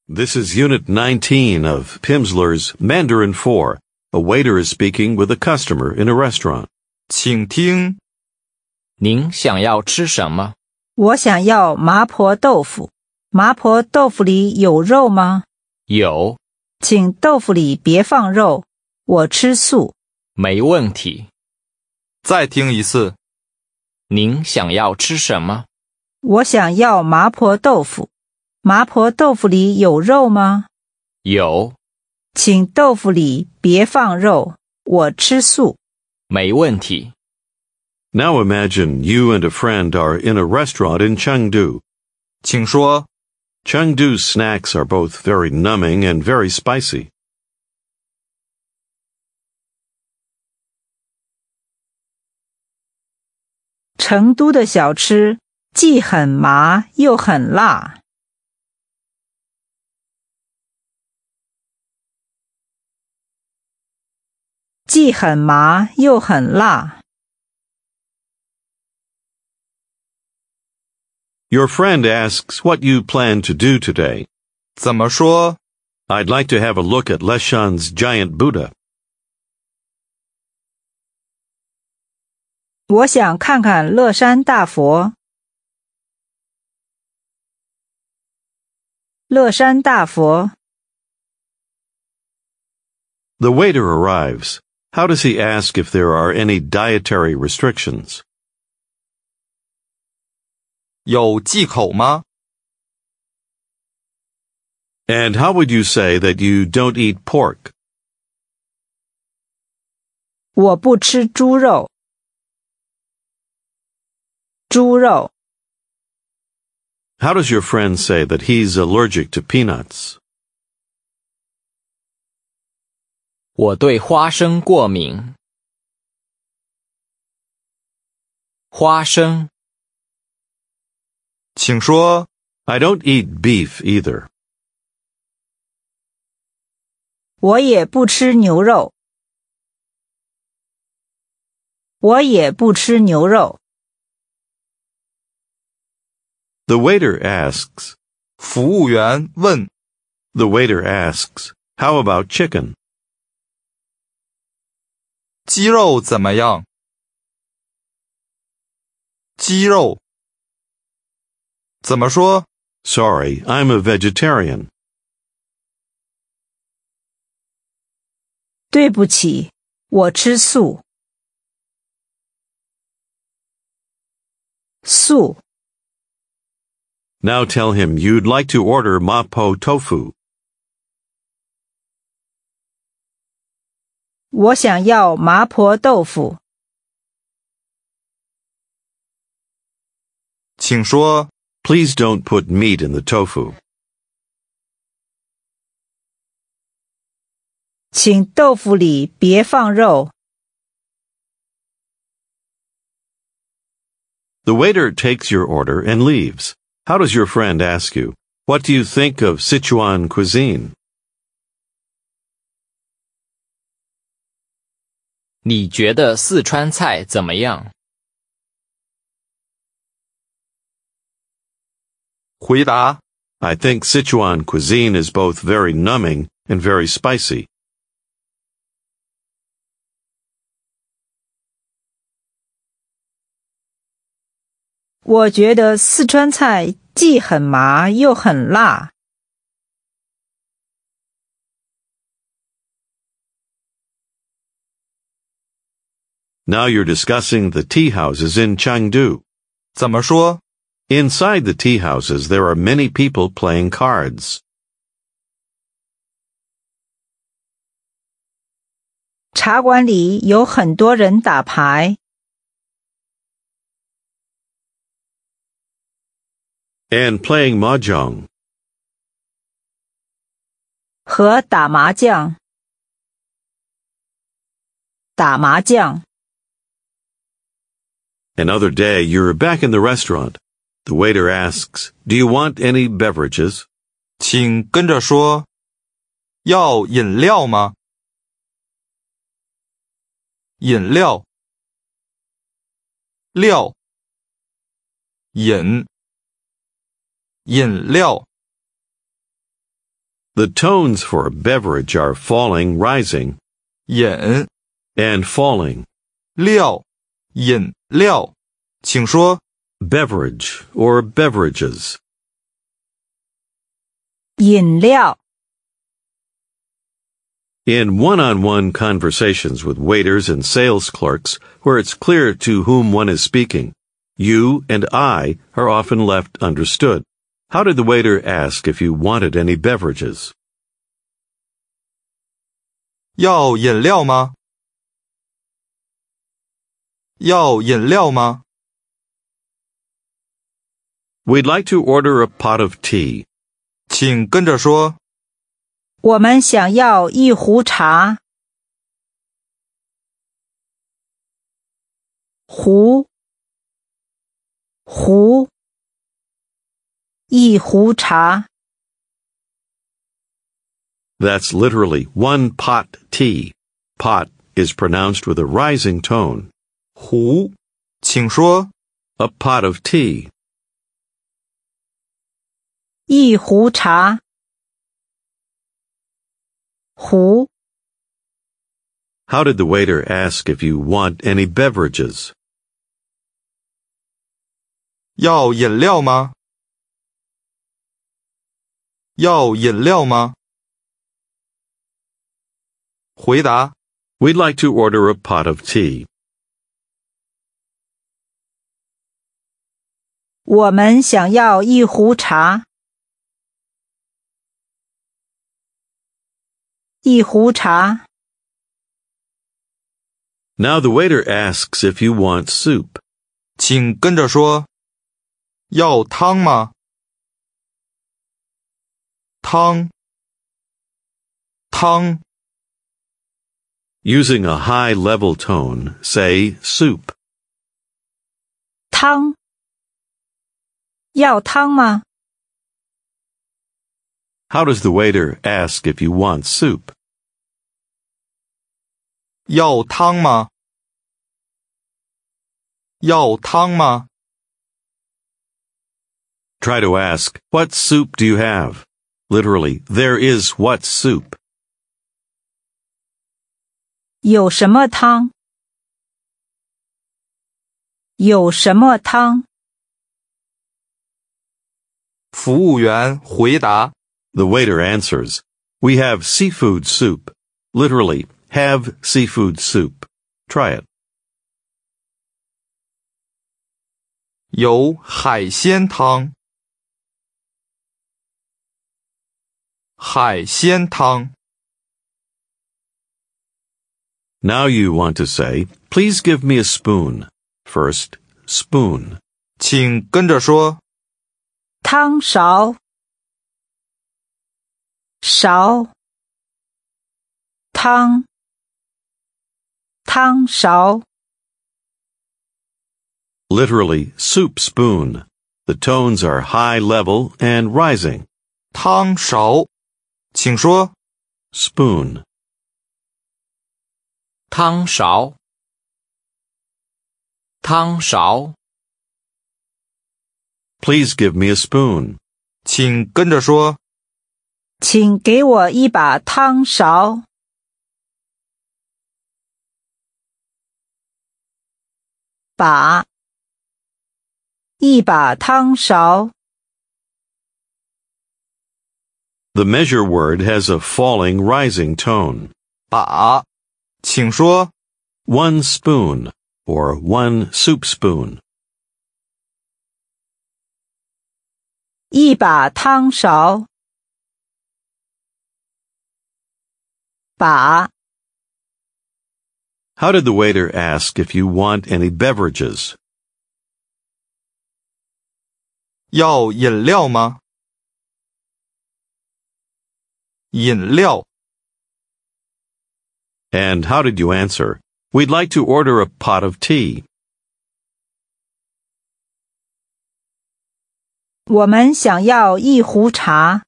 This is Unit 19 of Pimsleur's Mandarin 4. A waiter is speaking with a customer in a restaurant. 请听， 您想要吃什么？ 我想要麻婆豆腐。麻婆豆腐里有肉吗？ 有， 请豆腐里别放肉，我吃素。 没问题。 再听一次。 您想要吃什么？ 我想要麻婆豆腐。麻婆豆腐里有肉吗？ 有， 请豆腐里别放肉，我吃素。 没问题。 Now imagine you and a friend are in a restaurant in Chengdu. 请说， Chengdu's snacks are both very numbing and very spicy. 成都的小吃既很麻又很辣。既很麻又很辣。 Your friend asks what you plan to do today. 怎么说？ I'd like to have a look at Leshan's giant Buddha. 我想看看乐山大佛。乐山大佛。 The waiter arrives. How does he ask if there are any dietary restrictions? 有忌口吗？ And how would you say that you don't eat pork? 我不吃猪肉。猪肉。 How does your friend say that he's allergic to peanuts? 我对花生过敏。花生。 请说， I don't eat beef either. 我也不吃牛肉。我也不吃牛肉。 The waiter asks. 服务员问， The waiter asks, how about chicken? 鸡肉怎么样？鸡肉。怎么说？ Sorry, I'm a vegetarian. 对不起，我吃素。素。 Now tell him you'd like to order mapo tofu. 我想要麻婆豆腐。 请说， Please don't put meat in the tofu. 请豆腐里别放肉。 The waiter takes your order and leaves. How does your friend ask you, what do you think of Sichuan cuisine? 你觉得四川菜怎么样？ 回答， I think Sichuan cuisine is both very numbing and very spicy. 我觉得四川菜既很麻又很辣。 Now you're discussing the tea houses in Chengdu. 怎么说？ Inside the tea houses, there are many people playing cards. 茶馆里有很多人打牌。 And playing mahjong. 和打麻将。打麻将。 Another day, you're back in the restaurant. The waiter asks, do you want any beverages? 请跟着说，要饮料吗？饮料。料。饮。饮料。 The tones for beverage are falling, rising, 饮 and falling. 料饮料，请说 Beverage or beverages. 饮料 In one-on-one conversations with waiters and sales clerks, where it's clear to whom one is speaking, you and I are often left understood. How did the waiter ask if you wanted any beverages? 要饮料吗？要饮料吗？ We'd like to order a pot of tea. 请跟着说我们想要一壶茶。壶一壶茶。 That's literally one pot tea. Pot is pronounced with a rising tone. 壶，请说 A pot of tea. 一壶茶。壶 How did the waiter ask if you want any beverages? 要饮料吗？要饮料吗？回答 We'd like to order a pot of tea. 我们想要一壶茶。一壶茶。 Now the waiter asks if you want soup. 请跟着说要汤吗？汤 Using a high level tone, say soup. 汤。要汤吗？ How does the waiter ask if you want soup? 要汤吗？要汤吗？ Try to ask, what soup do you have? Literally, there is what soup. 有什么汤？有什么汤？ 服务员回答 The waiter answers, we have seafood soup. Literally, have seafood soup. Try it. 有海鲜汤。海鲜汤 Now you want to say, please give me a spoon. First, spoon. 请跟着说汤勺。勺。汤勺。 Literally, soup spoon. The tones are high level and rising. 汤勺，请说 Spoon. 汤勺。汤勺。 Please give me a spoon. 请跟着说请给我一把汤勺。把。一把汤勺。 The measure word has a falling, rising tone. 把，请说 One spoon, or one soup spoon. 一把汤勺。把。 How did the waiter ask if you want any beverages? 要饮料吗？饮料 And how did you answer? We'd like to order a pot of tea. 我们想要一壶茶。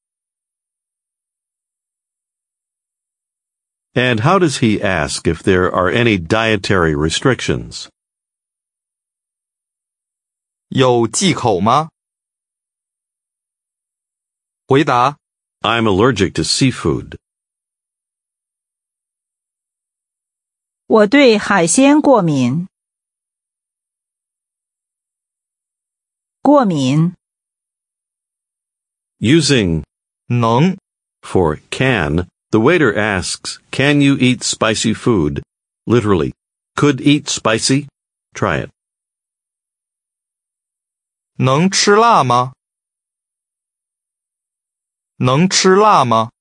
And how does he ask if there are any dietary restrictions? 有忌口吗？回答 I'm allergic to seafood. 我对海鲜过敏。过敏。 Using 能 for can, the waiter asks, "Can you eat spicy food?" Literally, could eat spicy? Try it. 能吃辣吗？能吃辣吗？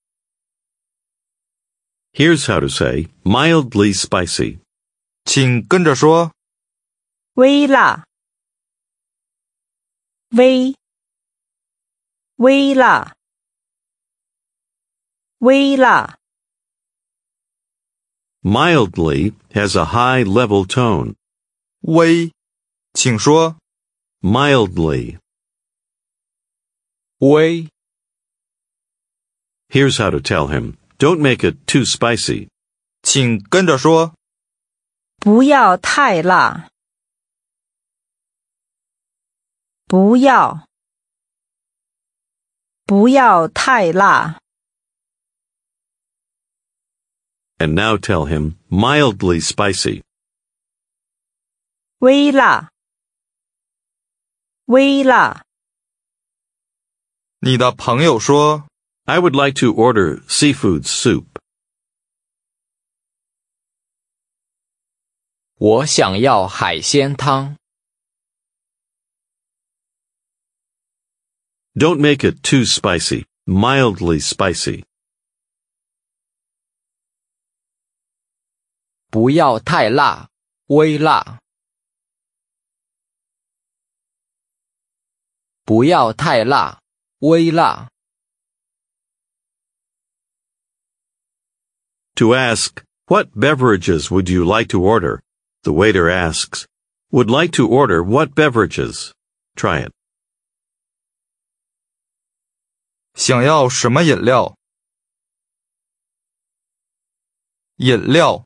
Here's how to say mildly spicy. 请跟着说， 微辣。微辣。微辣。 Mildly has a high level tone. 微，请说， Mildly. 微 Here's how to tell him. Don't make it too spicy. 请跟着说， 不要太辣。不要太辣。 And now tell him mildly spicy. 微辣。微辣。 你的朋友说， I would like to order seafood soup. 我想要海鲜汤。 Don't make it too spicy. Mildly spicy. 不要太辣，微辣。不要太辣，微辣。 To ask, "What beverages would you like to order?" The waiter asks, "Would like to order what beverages?" Try it. 想要什么饮料？饮料。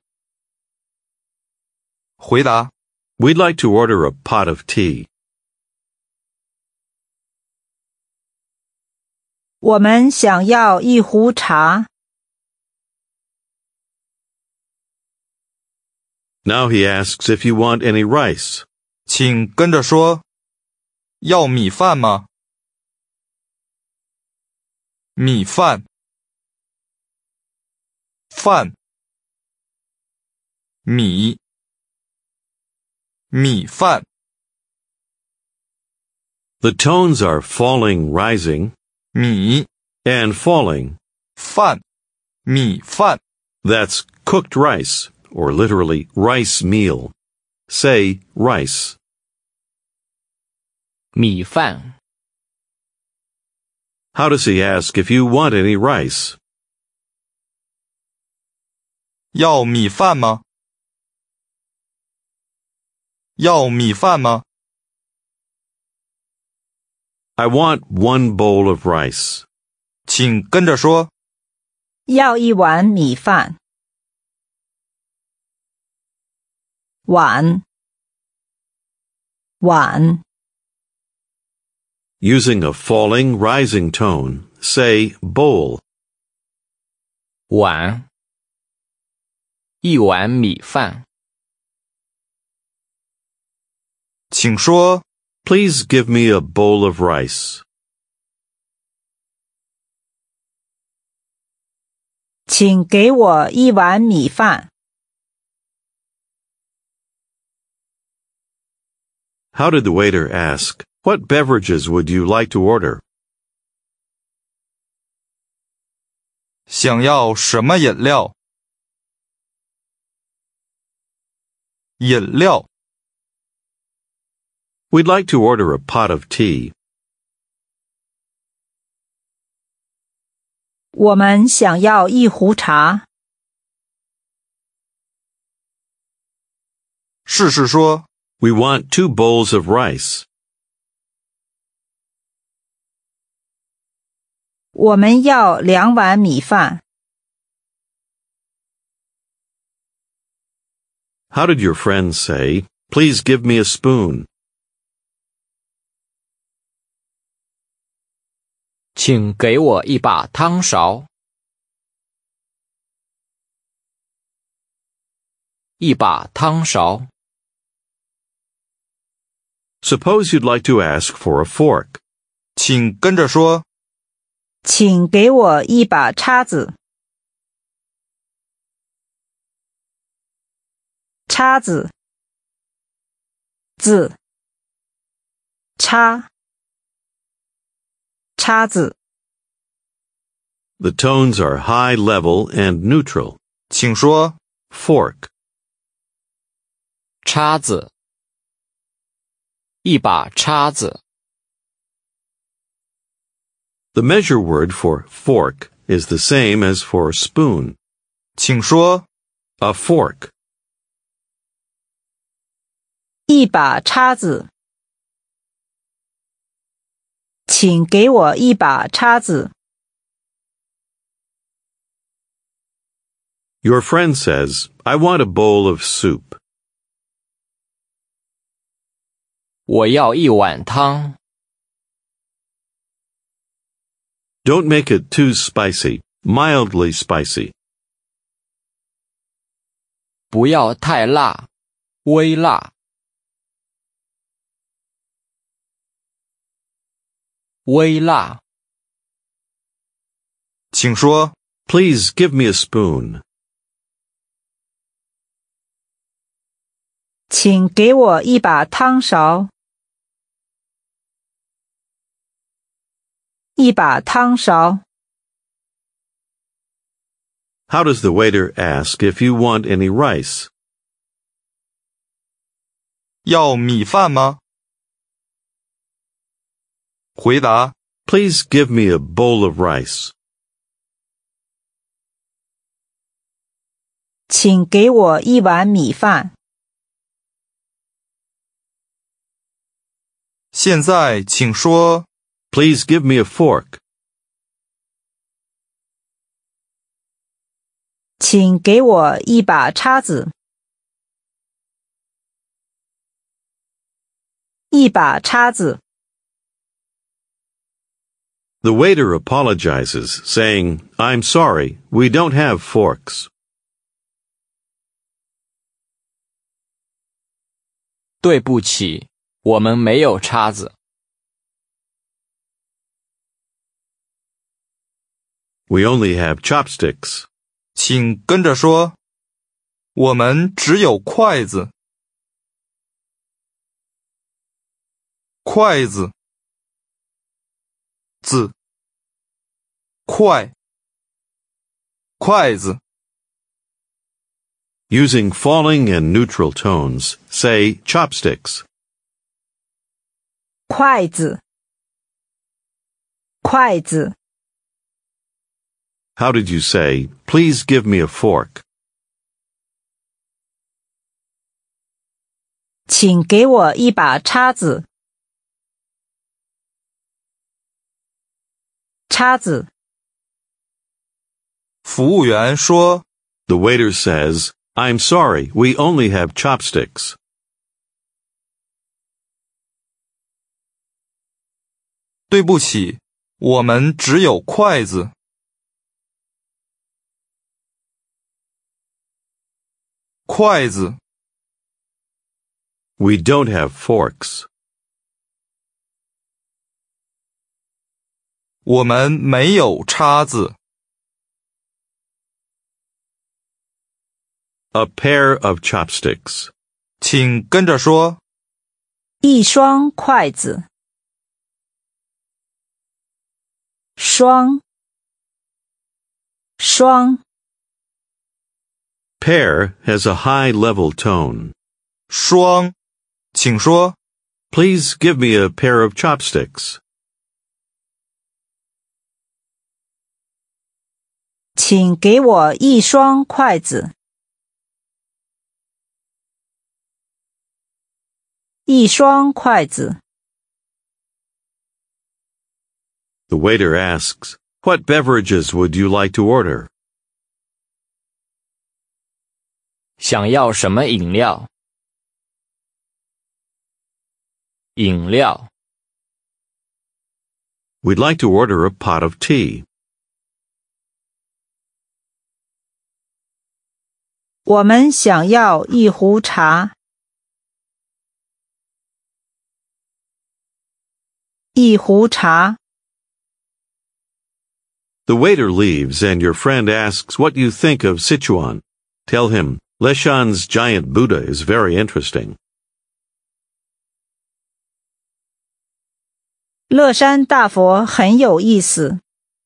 回答， We'd like to order a pot of tea. 我们想要一壶茶。 Now he asks if you want any rice. 请跟着说，要米饭吗？米饭，饭，米，米饭。 The tones are falling, rising, 米 and falling. 饭，米饭。 That's cooked rice, or literally rice meal. Say rice. 米饭。 How does he ask if you want any rice? 要米饭吗？要米饭吗？ I want one bowl of rice. 请跟着说， 要一碗米饭。碗。 Using a falling, rising tone, say bowl. 碗。一碗米饭。 请说， Please give me a bowl of rice. 请给我一碗米饭。 How did the waiter ask, "What beverages would you like to order?" 想要什么饮料？饮料。 We'd like to order a pot of tea. 我们想要一壶茶。 试试说， We want 2 bowls of rice. 我们要2碗米饭。 How did your friend say, "Please give me a spoon"? 请给我一把汤勺。一把汤勺。 Suppose you'd like to ask for a fork. 请跟着说， 请给我一把叉子。叉子，字，叉，叉子。 The tones are high, level, and neutral. 请说， Fork. 叉子。一把叉子。 The measure word for fork is the same as for spoon. 请说， A fork. 一把叉子。请给我一把叉子。 Your friend says, I want a bowl of soup. 我要一碗汤。 Don't make it too spicy. Mildly spicy. 不要太辣，微辣。微辣。 请说， Please give me a spoon. 请给我一把汤勺。一把汤勺。 How does the waiter ask if you want any rice? 要米饭吗？回答， Please give me a bowl of rice. 请给我一碗米饭。 现在请说， Please give me a fork. 请给我一把叉子。一把叉子。 The waiter apologizes, saying, I'm sorry, we don't have forks. 对不起，我们没有叉子。 We only have chopsticks. 请跟着说，我们只有筷子。筷子，字，筷，筷子。 Using falling and neutral tones, say chopsticks. 筷子。筷子。 How did you say, please give me a fork? 请给我一把叉子。叉子。 服务员说， The waiter says, I'm sorry, we only have chopsticks. 对不起，我们只有筷子。筷子， We don't have forks. 我们没有叉子。 A pair of chopsticks. 请跟着说， 一双筷子。双。双。 Pair has a high level tone. 双，请说， Please give me a pair of chopsticks. 请给我一双筷子。一双筷子。 The waiter asks, What beverages would you like to order? 想要什么饮料？饮料。 We'd like to order a pot of tea. 我们想要一壶茶。一壶茶。 The waiter leaves and your friend asks what you think of Sichuan. Tell him, Leshan's giant Buddha is very interesting. 乐山大佛很有意思。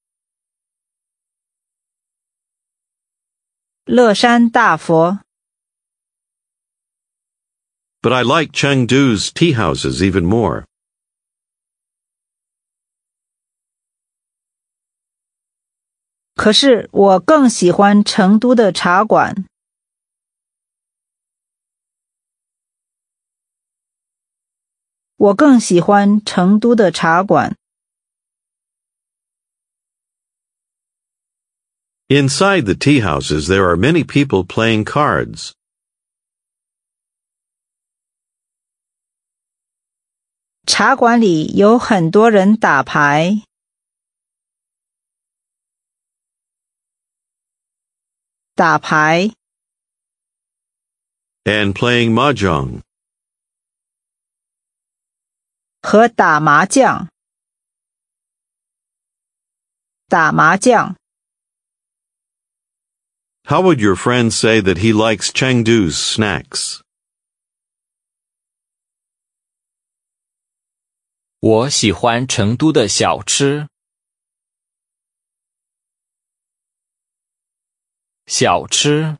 乐山大佛。 But I like Chengdu's tea houses even more. 可是我更喜欢成都的茶馆。我更喜欢成都的茶馆。 Inside the tea houses, there are many people playing cards. 茶馆里有很多人打牌。打牌。 And playing mahjong. 和打麻将。打麻将。 How would your friend say that he likes Chengdu's snacks? 我喜欢成都的小吃。小吃。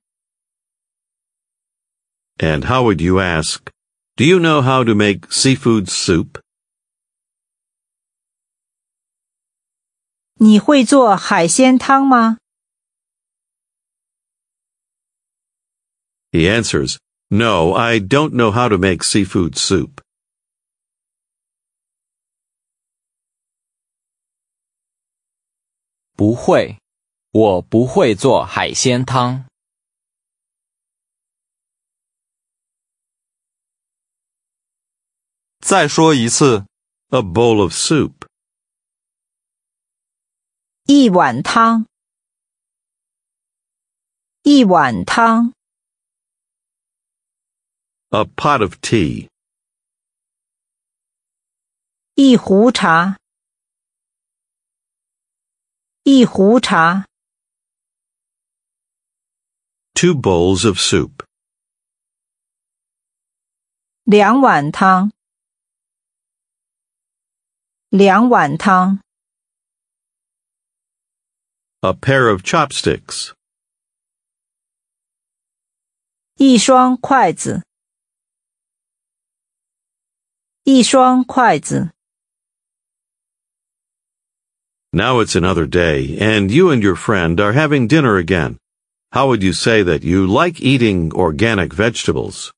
And how would you ask, do you know how to make seafood soup? 你会做海鲜汤吗？ He answers, No, I don't know how to make seafood soup. 不会，我不会做海鲜汤。 再说一次。 A bowl of soup. 一碗汤。一碗汤。 A pot of tea. 一壶茶。一壶茶。 2 bowls of soup. 两碗汤。两碗汤。 A pair of chopsticks. 一双筷子。一双筷子。 Now it's another day, and you and your friend are having dinner again. How would you say that you like eating organic vegetables?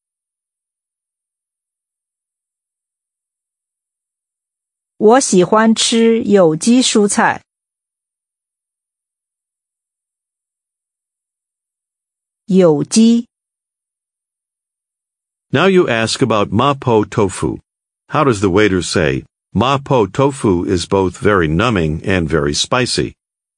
我喜欢吃有机蔬菜。有机。 Now you ask about mapo tofu. How does the waiter say, Mapo tofu is both very numbing and very spicy?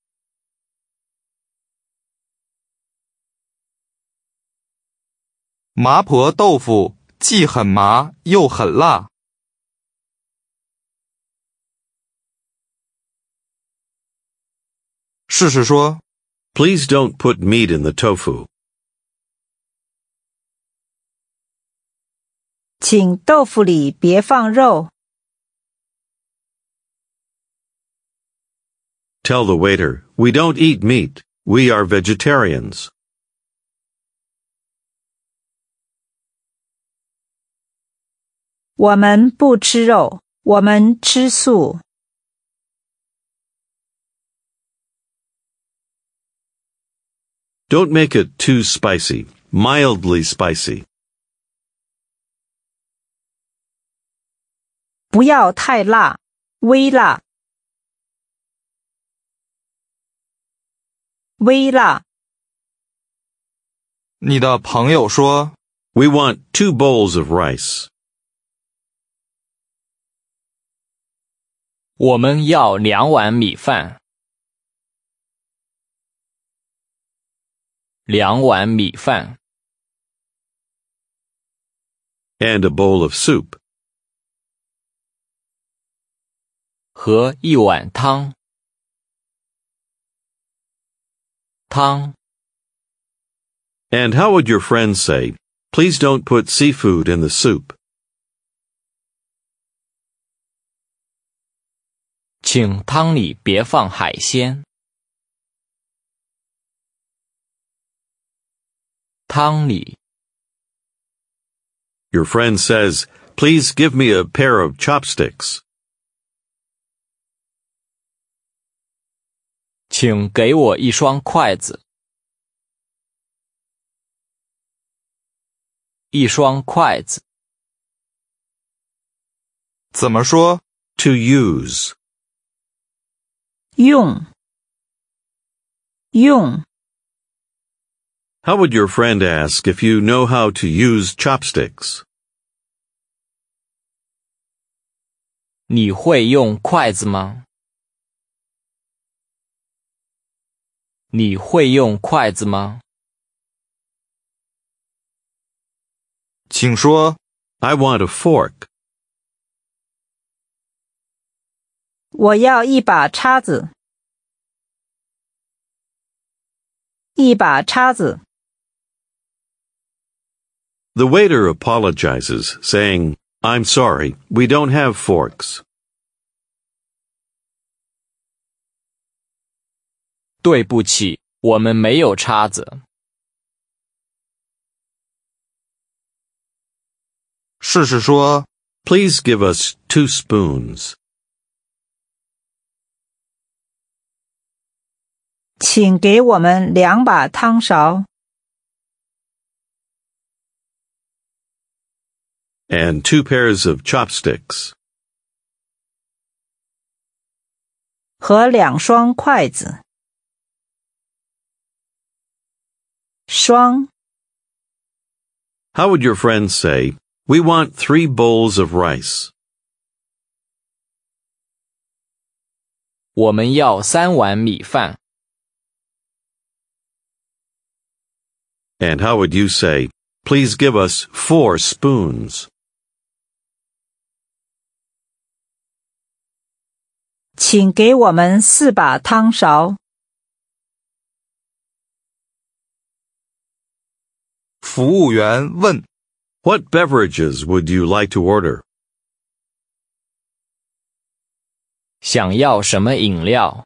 麻婆豆腐既很麻又很辣。试试说。 Please don't put meat in the tofu. 请豆腐里别放肉。 Tell the waiter, we don't eat meat. We are vegetarians. 我们不吃肉，我们吃素。 Don't make it too spicy. Mildly spicy. 不要太辣，微辣。微辣。 你的朋友说 We want 2 bowls of rice. 我们要2碗米饭。2碗米饭。 And a bowl of soup. 和1碗汤。汤。 And how would your friend say, please don't put seafood in the soup? 请汤里别放海鲜。汤里。 Your friend says, please give me a pair of chopsticks. 请给我1双筷子。1双筷子。 怎么说？ To use. 用。用。 How would your friend ask if you know how to use chopsticks? 你会用筷子吗？你会用筷子吗？ 请说。 I want a fork. 我要一把叉子。一把叉子。 The waiter apologizes, saying, I'm sorry, we don't have forks. 对不起，我们没有叉子。 试试说。 Please give us 2 spoons. 请给我们2把汤勺。 And 2 pairs of chopsticks. 和2双筷子。双。 How would your friend say, we want 3 bowls of rice? 我们要3碗米饭。 And how would you say, please give us 4 spoons? 请给我们4把汤勺。 服务员问。 What beverages would you like to order? 想要什么饮料？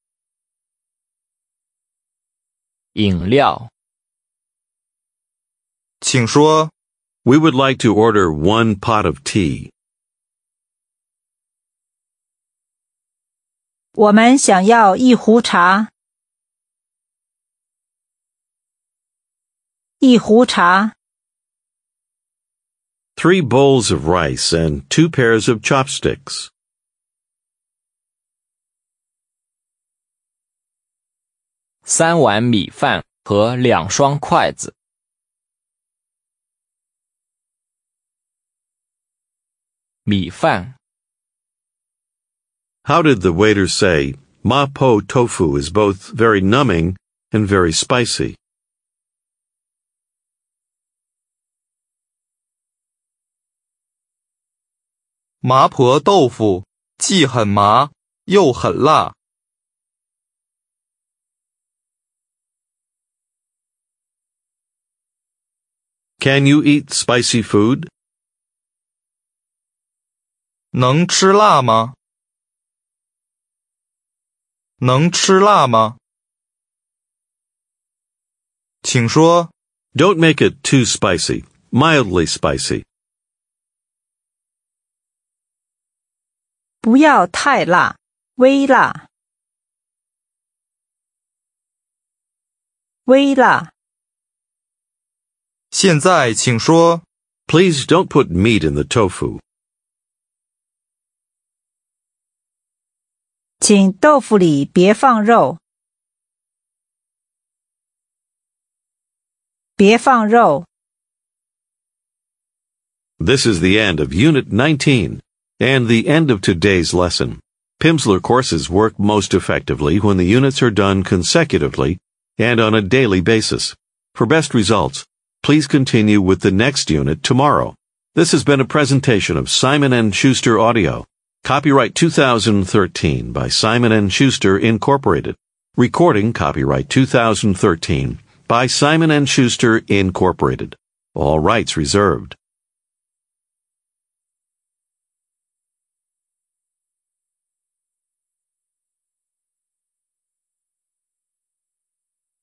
饮料。 请说。 We would like to order 1 pot of tea. 我们想要1壶茶。1壶茶。 3 bowls of rice and 2 pairs of chopsticks. 3碗米饭和2双筷子。米饭。 How did the waiter say, Mapo tofu is both very numbing and very spicy? 麻婆豆腐既很麻又很辣。 Can you eat spicy food? 能吃辣吗？能吃辣吗？请说。 Don't make it too spicy. Mildly spicy. 不要太辣，微辣。微辣。 现在请说。 Please don't put meat in the tofu. 请豆腐里别放肉。别放肉。 This is the end of Unit 19 and the end of today's lesson. Pimsleur courses work most effectively when the units are done consecutively and on a daily basis. For best results, please continue with the next unit tomorrow. This has been a presentation of Simon & Schuster Audio. Copyright 2013 by Simon & Schuster Incorporated. Recording copyright 2013 by Simon & Schuster Incorporated. All rights reserved.